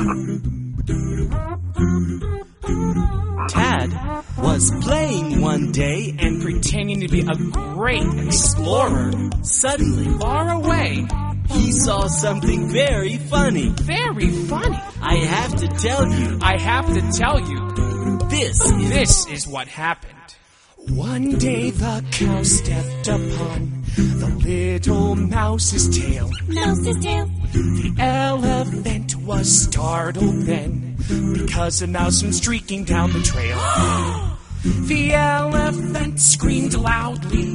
Tad was playing one day and pretending to be a great explorer. suddenly Far away. he saw something very funny. Very funny. I have to tell you, I have to tell you, this is what happened. One day the cow stepped upon the little mouse's tail. Mouse's tail. The elephant was startled then, because a mouse went streaking down the trail. The elephant screamed loudly.